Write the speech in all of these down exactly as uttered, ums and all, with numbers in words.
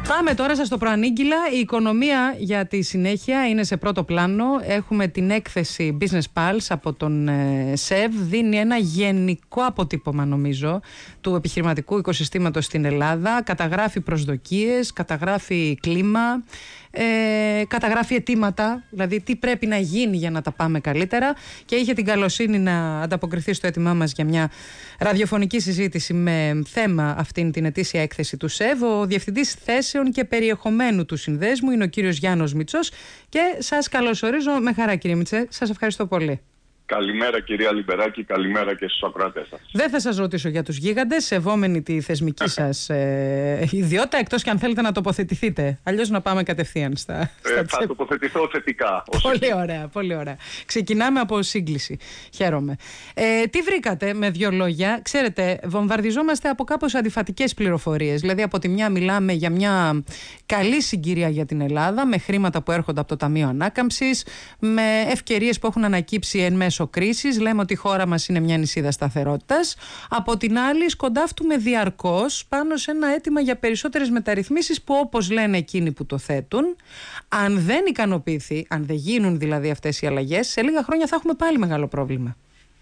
Πάμε τώρα, σας το προανήγγειλα. Η οικονομία για τη συνέχεια είναι σε πρώτο πλάνο. Έχουμε την έκθεση Business Pulse από τον ΣΕΒ. Δίνει ένα γενικό αποτύπωμα, νομίζω, του επιχειρηματικού οικοσυστήματος στην Ελλάδα. Καταγράφει προσδοκίες, καταγράφει κλίμα, ε, καταγράφει αιτήματα, δηλαδή τι πρέπει να γίνει για να τα πάμε καλύτερα. Και είχε την καλοσύνη να ανταποκριθεί στο αίτημά μας για μια ραδιοφωνική συζήτηση με θέμα αυτήν την ετήσια έκθεση του ΣΕΒ. Ο Διευθυντής Θέσεων και Περιεχομένου του Συνδέσμου είναι ο κύριος Γιάννος Μητσός και σας καλωσορίζω με χαρά, κύριε Μητσέ. Σας ευχαριστώ πολύ. Καλημέρα, κυρία Λιμπεράκη, καλημέρα και στους ακροατές σας. Δεν θα σας ρωτήσω για τους γίγαντες, σεβόμενοι τη θεσμική σας ε, ιδιότητα, εκτός και αν θέλετε να τοποθετηθείτε. Αλλιώς να πάμε κατευθείαν στα. στα ε, θα τσε... τοποθετηθώ θετικά. Πολύ ωραία, πολύ ωραία. Ξεκινάμε από σύγκληση. Χαίρομαι. Ε, τι βρήκατε με δύο λόγια? Ξέρετε, βομβαρδιζόμαστε από κάπως αντιφατικές πληροφορίες. Δηλαδή, από τη μια μιλάμε για μια καλή συγκυρία για την Ελλάδα, με χρήματα που έρχονται από το Ταμείο Ανάκαμψης, με ευκαιρίες που έχουν ανακύψει εν μέσω κρίσης. Λέμε ότι η χώρα μας είναι μια νησίδα σταθερότητας. Από την άλλη, σκοντάφτουμε διαρκώς πάνω σε ένα αίτημα για περισσότερες μεταρρυθμίσεις που, όπως λένε εκείνοι που το θέτουν, αν δεν ικανοποιηθεί, αν δεν γίνουν δηλαδή αυτές οι αλλαγές, σε λίγα χρόνια θα έχουμε πάλι μεγάλο πρόβλημα.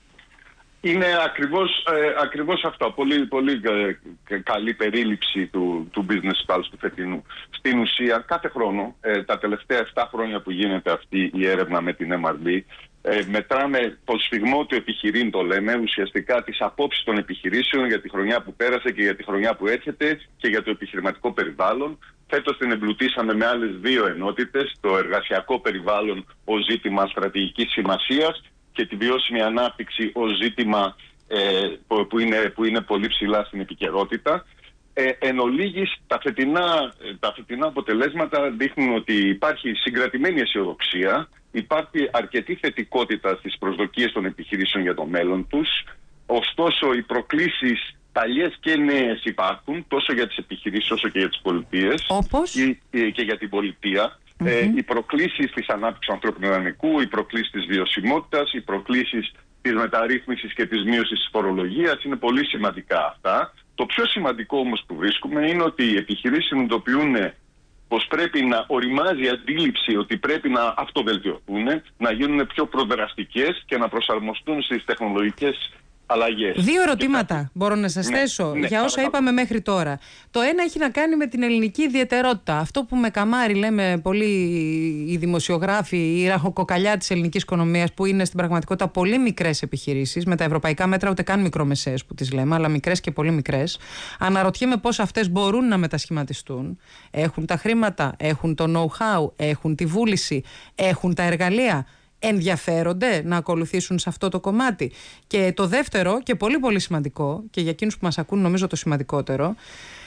Είναι ακριβώς, ε, ακριβώς αυτό. Πολύ, πολύ ε, καλή περίληψη του, του Business Pulse του φετινού. Στην ουσία, κάθε χρόνο, ε, τα τελευταία επτά χρόνια που γίνεται αυτή η έρευνα με την εμ αρ μπι, ε, μετράμε το σφιγμό του επιχειρήν, το λέμε, ουσιαστικά τις απόψεις των επιχειρήσεων για τη χρονιά που πέρασε και για τη χρονιά που έρχεται και για το επιχειρηματικό περιβάλλον. Φέτος την εμπλουτίσαμε με άλλες δύο ενότητες, το εργασιακό περιβάλλον ως ζήτημα στρατηγικής σημασίας και τη βιώσιμη ανάπτυξη ως ζήτημα ε, που, είναι, που είναι πολύ ψηλά στην επικαιρότητα. Ε, εν ολίγης, τα φετινά, τα φετινά αποτελέσματα δείχνουν ότι υπάρχει συγκρατημένη αισιοδοξία, υπάρχει αρκετή θετικότητα στις προσδοκίες των επιχειρήσεων για το μέλλον τους. Ωστόσο, οι προκλήσεις παλιές και νέες υπάρχουν, τόσο για τις επιχειρήσεις όσο και για τις πολιτείες. Όπως? Και, και για την πολιτεία. Mm-hmm. Ε, οι προκλήσεις της ανάπτυξης ανθρώπινου δυναμικού, οι προκλήσεις της βιωσιμότητας, οι προκλήσεις της μεταρρύθμισης και της μείωσης της φορολογίας είναι πολύ σημαντικά αυτά. Το πιο σημαντικό όμως που βρίσκουμε είναι ότι οι επιχειρήσεις συνειδητοποιούν πως πρέπει να οριμάζει η αντίληψη ότι πρέπει να αυτοβελτιωθούν, να γίνουν πιο προδραστικές και να προσαρμοστούν στις τεχνολογικές αλλαγές. Δύο ερωτήματα θα... μπορώ να σας ναι, θέσω ναι, για όσα είπαμε μέχρι τώρα. Το ένα έχει να κάνει με την ελληνική ιδιαιτερότητα. Αυτό που με καμάρι λέμε πολλοί οι δημοσιογράφοι, η ραχοκοκαλιά της ελληνικής οικονομίας, που είναι στην πραγματικότητα πολύ μικρές επιχειρήσεις, με τα ευρωπαϊκά μέτρα ούτε καν μικρομεσαίες που τις λέμε, αλλά μικρές και πολύ μικρές. Αναρωτιέμαι πώς αυτές μπορούν να μετασχηματιστούν. Έχουν τα χρήματα, έχουν το know-how, έχουν τη βούληση, έχουν τα εργαλεία. Ενδιαφέρονται να ακολουθήσουν σε αυτό το κομμάτι? Και το δεύτερο και πολύ πολύ σημαντικό, και για εκείνους που μας ακούν νομίζω το σημαντικότερο,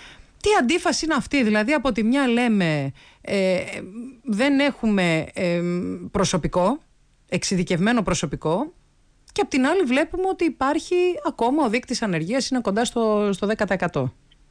τι αντίφαση είναι αυτή? Δηλαδή, από τη μια λέμε ε, δεν έχουμε ε, προσωπικό, εξειδικευμένο προσωπικό, και από την άλλη βλέπουμε ότι υπάρχει ακόμα ο δείκτης ανεργίας, είναι κοντά στο, στο δέκα τοις εκατό.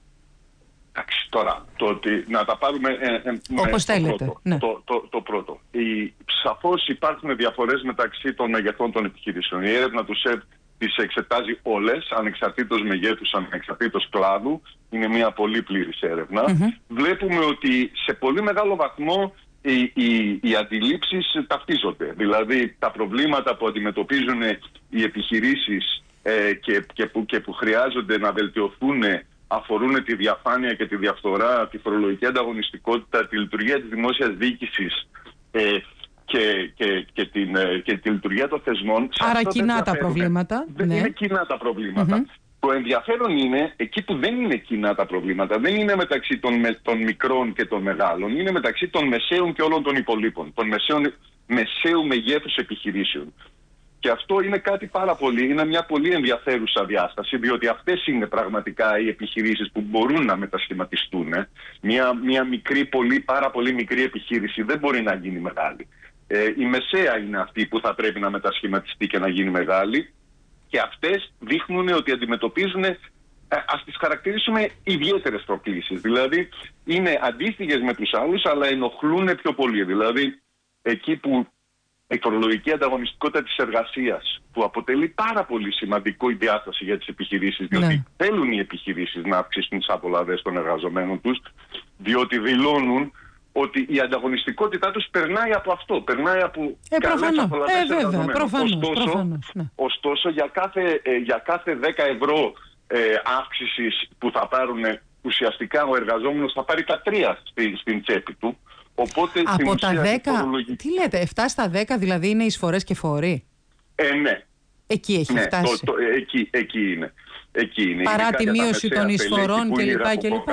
Εντάξει, τώρα, το ότι να τα πάρουμε ε, ε, όπως θέλετε. Πρώτο, ναι. το, το, το πρώτο. Η, σαφώς υπάρχουν διαφορές μεταξύ των μεγεθών των επιχειρήσεων. Η έρευνα του ΣΕΒ τις εξετάζει όλες, ανεξαρτήτως μεγέθους, ανεξαρτήτως κλάδου. Είναι μια πολύ πλήρης έρευνα. Mm-hmm. Βλέπουμε ότι σε πολύ μεγάλο βαθμό οι, οι, οι αντιλήψεις ταυτίζονται. Δηλαδή, τα προβλήματα που αντιμετωπίζουν οι επιχειρήσεις ε, και, και, που, και που χρειάζονται να βελτιωθούν αφορούν τη διαφάνεια και τη διαφθορά, τη φορολογική ανταγωνιστικότητα, τη λειτουργία της δημόσιας διοίκησης ε, και, και, και, την, ε, και τη λειτουργία των θεσμών. Άρα κοινά τα προβλήματα. Δεν ναι. είναι κοινά τα προβλήματα. Mm-hmm. Το ενδιαφέρον είναι εκεί που δεν είναι κοινά τα προβλήματα. Δεν είναι μεταξύ των, με, των μικρών και των μεγάλων. Είναι μεταξύ των μεσαίων και όλων των υπολείπων. Των μεσαίων, μεσαίου μεγέθους επιχειρήσεων. Και αυτό είναι κάτι πάρα πολύ, είναι μια πολύ ενδιαφέρουσα διάσταση, διότι αυτές είναι πραγματικά οι επιχειρήσεις που μπορούν να μετασχηματιστούν. Μια, μια μικρή, πολύ, πάρα πολύ μικρή επιχείρηση δεν μπορεί να γίνει μεγάλη. Ε, η μεσαία είναι αυτή που θα πρέπει να μετασχηματιστεί και να γίνει μεγάλη, και αυτές δείχνουν ότι αντιμετωπίζουν, ας τις χαρακτηρίσουμε, ιδιαίτερες προκλήσεις. Δηλαδή είναι αντίστοιχες με τους άλλους, αλλά ενοχλούν πιο πολύ. Δηλαδή εκεί που η φορολογική ανταγωνιστικότητα της εργασίας, που αποτελεί πάρα πολύ σημαντικό η διάσταση για τις επιχειρήσεις, διότι ναι. θέλουν οι επιχειρήσεις να αυξήσουν τις απολαβές των εργαζομένων τους, διότι δηλώνουν ότι η ανταγωνιστικότητά τους περνάει από αυτό, περνάει από ε, καλές απολαβές ε, εργαζομένων. Προφανώς, ωστόσο, προφανώς, ναι. ωστόσο για, κάθε, ε, για κάθε δέκα ευρώ ε, αύξησης που θα πάρουν, ουσιαστικά ο εργαζόμενος θα πάρει τα τρία στη, στην τσέπη του. Οπότε, από τα δέκα, φορολογική... τι λέτε, επτά στα δέκα δηλαδή είναι εισφορές και φόροι? Ε, ναι. Εκεί έχει ναι, φτάσει. Το, το, εκεί, εκεί είναι. Εκεί είναι. Παρά τη μείωση των εισφορών κλπ.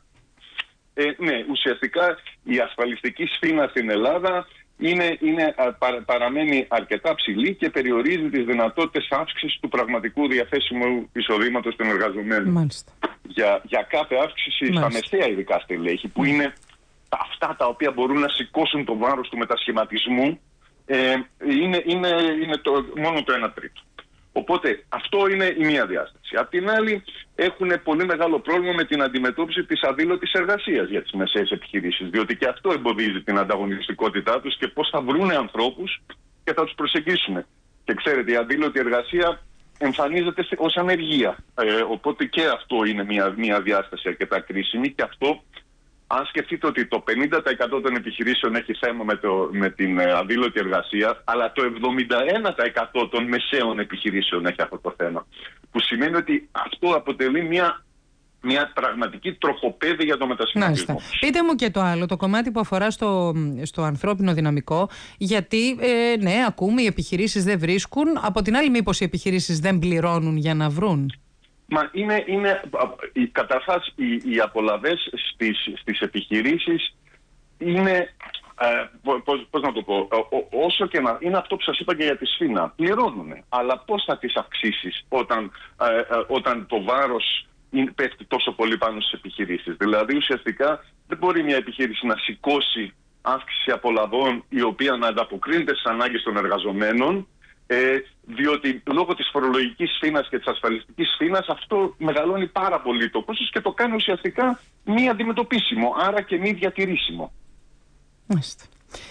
Ε, ναι, ουσιαστικά η ασφαλιστική σφήνα στην Ελλάδα είναι, είναι, πα, παραμένει αρκετά ψηλή και περιορίζει τις δυνατότητες αύξησης του πραγματικού διαθέσιμου εισοδήματος των εργαζομένων. Για, για κάθε αύξηση Μάλιστα. στα μεσαία ειδικά στελέχη, που είναι αυτά τα οποία μπορούν να σηκώσουν το βάρος του μετασχηματισμού, ε, είναι, είναι, είναι το, μόνο το ένα τρίτο. Οπότε αυτό είναι η μία διάσταση. Απ' την άλλη έχουν πολύ μεγάλο πρόβλημα με την αντιμετώπιση της αδήλωτης εργασίας για τις μεσαίες επιχειρήσεις, διότι και αυτό εμποδίζει την ανταγωνιστικότητά τους και πώς θα βρούνε ανθρώπους και θα τους προσεγγίσουν. Και ξέρετε, η αδήλωτη εργασία εμφανίζεται ως ανεργία. Ε, οπότε και αυτό είναι μια, μια διάσταση αρκετά κρίσιμη, και αυτό, αν σκεφτείτε ότι το πενήντα τοις εκατό των επιχειρήσεων έχει θέμα με, το, με την αδήλωτη εργασία, αλλά το εβδομήντα ένα τοις εκατό των μεσαίων επιχειρήσεων έχει αυτό το θέμα. Που σημαίνει ότι αυτό αποτελεί μια, μια πραγματική τροχοπέδη για το μετασχηματισμό. Πείτε μου και το άλλο, το κομμάτι που αφορά στο, στο ανθρώπινο δυναμικό, γιατί ε, ναι, ακούμε οι επιχειρήσεις δεν βρίσκουν, από την άλλη μήπως οι επιχειρήσεις δεν πληρώνουν για να βρουν? Μα είναι, είναι καταρχάς οι, οι απολαβές στις, στις επιχειρήσεις είναι, ε, πώς, πώς να το πω, ό, όσο και να είναι αυτό που σας είπα και για τη σφήνα, πληρώνουν. Αλλά πώς θα τις αυξήσεις όταν, ε, ε, όταν το βάρος είναι, πέφτει τόσο πολύ πάνω στις επιχειρήσεις? Δηλαδή ουσιαστικά δεν μπορεί μια επιχείρηση να σηκώσει αύξηση απολαβών η οποία να ανταποκρίνεται στις ανάγκες των εργαζομένων, Ε, διότι λόγω της φορολογικής σφήνας και της ασφαλιστικής σφήνας αυτό μεγαλώνει πάρα πολύ το κόστος και το κάνει ουσιαστικά μη αντιμετωπίσιμο, άρα και μη διατηρήσιμο. Μάλιστα.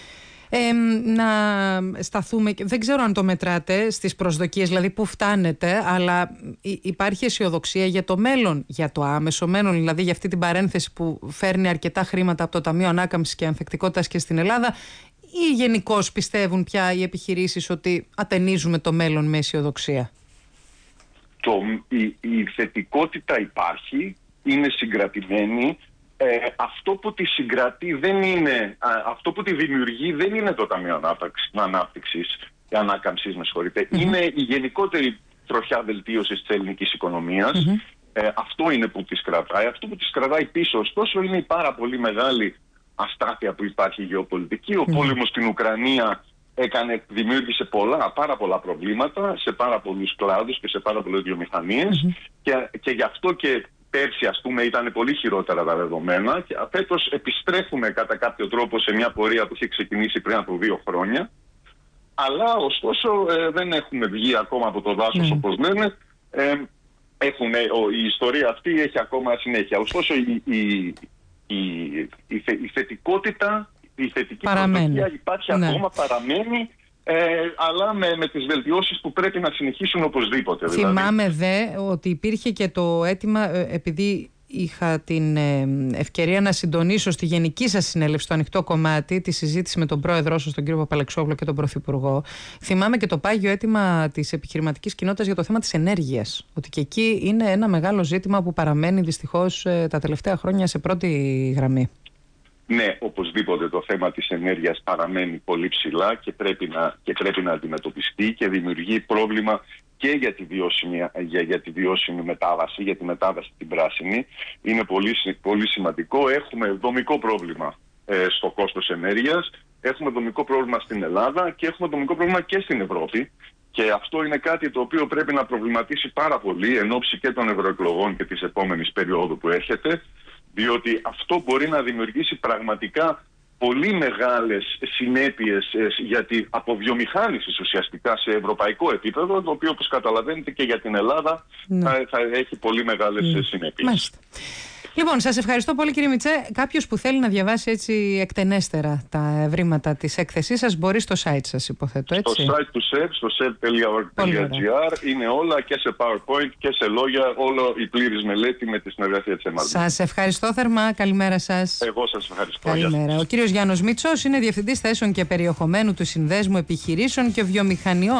Ε, να σταθούμε, δεν ξέρω αν το μετράτε στις προσδοκίες, δηλαδή που φτάνετε, αλλά υπάρχει αισιοδοξία για το μέλλον, για το άμεσο μέλλον, δηλαδή για αυτή την παρένθεση που φέρνει αρκετά χρήματα από το Ταμείο Ανάκαμψης και Ανθεκτικότητας και στην Ελλάδα, ή γενικώς πιστεύουν πια οι επιχειρήσεις ότι ατενίζουμε το μέλλον με αισιοδοξία? Το, η, η θετικότητα υπάρχει, είναι συγκρατημένη. Ε, αυτό που τη συγκρατεί δεν είναι, α, αυτό που τη δημιουργεί δεν είναι το Ταμείο Ανάπτυξης και Ανάκαμψης, με συγχωρείτε. Mm-hmm. Είναι η γενικότερη τροχιά βελτίωσης της ελληνικής οικονομίας. Mm-hmm. Ε, αυτό είναι που τις κρατάει. Αυτό που τις κρατάει πίσω, ωστόσο, είναι η πάρα πολύ μεγάλη αστάθεια που υπάρχει γεωπολιτική. Ο mm. πόλεμος στην Ουκρανία έκανε, δημιούργησε πολλά, πάρα πολλά προβλήματα σε πάρα πολλούς κλάδους και σε πάρα πολλές βιομηχανίες, mm-hmm. και, και γι' αυτό και πέρσι, ας πούμε, ήταν πολύ χειρότερα τα δεδομένα, και φέτος επιστρέφουμε κατά κάποιο τρόπο σε μια πορεία που είχε ξεκινήσει πριν από δύο χρόνια, αλλά ωστόσο ε, δεν έχουμε βγει ακόμα από το δάσος, mm. όπως λένε. Ε, έχουν, ο, η ιστορία αυτή έχει ακόμα συνέχεια. Ωστόσο η, η Η, η, θε, η θετικότητα, η θετική προσδοκία υπάρχει, ναι. ακόμα, παραμένει, ε, αλλά με, με τις βελτιώσεις που πρέπει να συνεχίσουν οπωσδήποτε. Θυμάμαι δηλαδή. δε ότι υπήρχε και το αίτημα, ε, επειδή είχα την ε, ευκαιρία να συντονίσω στη γενική σας συνέλευση, στο ανοιχτό κομμάτι, τη συζήτηση με τον πρόεδρό σας, τον κύριο Παπαλεξόπουλο, και τον πρωθυπουργό. Θυμάμαι και το πάγιο αίτημα της επιχειρηματικής κοινότητας για το θέμα της ενέργειας. Ότι και εκεί είναι ένα μεγάλο ζήτημα που παραμένει δυστυχώς ε, τα τελευταία χρόνια σε πρώτη γραμμή. Ναι, οπωσδήποτε το θέμα της ενέργειας παραμένει πολύ ψηλά και πρέπει να, και πρέπει να αντιμετωπιστεί και δημιουργεί πρόβλημα και για τη, βιώσιμη, για, για τη βιώσιμη μετάβαση, για τη μετάβαση την πράσινη. Είναι πολύ, πολύ σημαντικό. Έχουμε δομικό πρόβλημα ε, στο κόστος ενέργειας, έχουμε δομικό πρόβλημα στην Ελλάδα και έχουμε δομικό πρόβλημα και στην Ευρώπη. Και αυτό είναι κάτι το οποίο πρέπει να προβληματίσει πάρα πολύ εν ώψη και των ευρωεκλογών και της επόμενης περίοδου που έρχεται, διότι αυτό μπορεί να δημιουργήσει πραγματικά πολύ μεγάλες συνέπειες για την αποβιομηχάνηση ουσιαστικά σε ευρωπαϊκό επίπεδο, το οποίο, όπως καταλαβαίνετε, και για την Ελλάδα, ναι. θα, θα έχει πολύ μεγάλες, ναι. συνέπειες. Μάλιστα. Λοιπόν, σας ευχαριστώ πολύ κύριε Μητσέ. Κάποιος που θέλει να διαβάσει έτσι εκτενέστερα τα ευρήματα της έκθεσής σας μπορεί στο site σας, υποθέτω, έτσι. Στο site του ΣΕΒ, στο σεβ τελεία οργκ τελεία τζι άρ, είναι όλα και σε PowerPoint και σε λόγια, όλο η πλήρης μελέτη με τη συνεργασία της εμ αρ μπι. Σας ευχαριστώ θερμά. Καλημέρα σας. Εγώ σας ευχαριστώ. Καλημέρα. Ο κύριος Γιάννος Μήτσος είναι Διευθυντής Θέσεων και Περιεχομένου του Συνδέσμου Επιχειρήσεων και Βιομηχανιών